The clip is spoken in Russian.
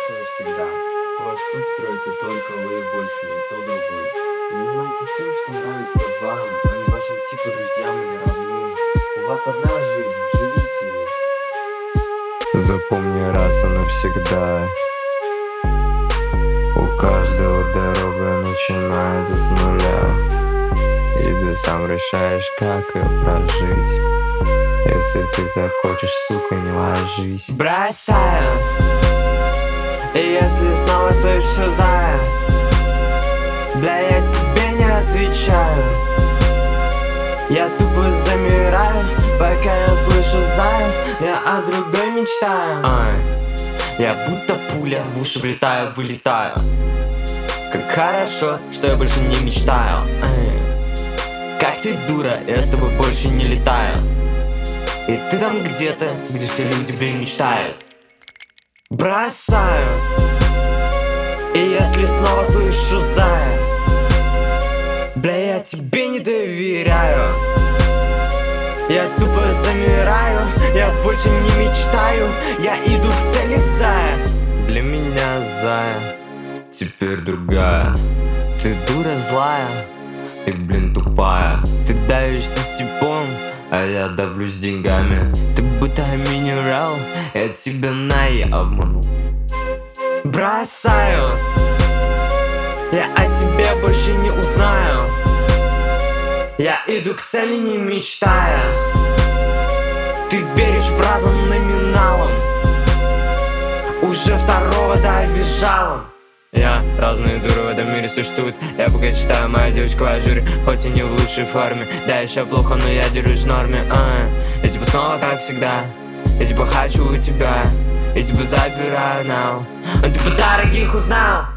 навсегда. Ваш путь строите только вы и больше никто другой. Занимайтесь тем, что нравится вам, а не вашим типа друзьям или родным. У вас одна жизнь, живите ее. Запомни раз и навсегда: у каждого дорога начинается с нуля, и ты сам решаешь, как ее прожить. Если ты так хочешь, сука, не ложись. Бросаю, и если снова слышу зая, бля, я тебе не отвечаю. Я тупо замираю, пока я слышу зая, я о другой мечтаю. Я будто пуля, в уши влетаю, вылетаю. Как хорошо, что я больше не мечтаю. Как ты дура, я с тобой больше не летаю. И ты там где-то, где все люди, блин, мечтают. Бросаю, и если снова слышу зая, бля, я тебе не доверяю. Я тупо замираю, я больше не мечтаю, я иду к цели, зая. Для меня зая теперь другая. Ты дура злая и, блин, тупая. Ты давишься степом, а я давлюсь деньгами. Ты будто минерал, я тебя обманул. Бросаю, я о тебе больше не узнаю. Я иду к цели, не мечтая. Ты веришь в разум номиналом, уже второго довизжалом. Я разные дуры в этом мире существуют. Я пока читаю, моя девочка в ажуре, хоть и не в лучшей форме. Да, еще плохо, но я держусь в норме. Я типа снова как всегда, я типа хочу у тебя, я типа забираю нал. Он типа дорогих узнал.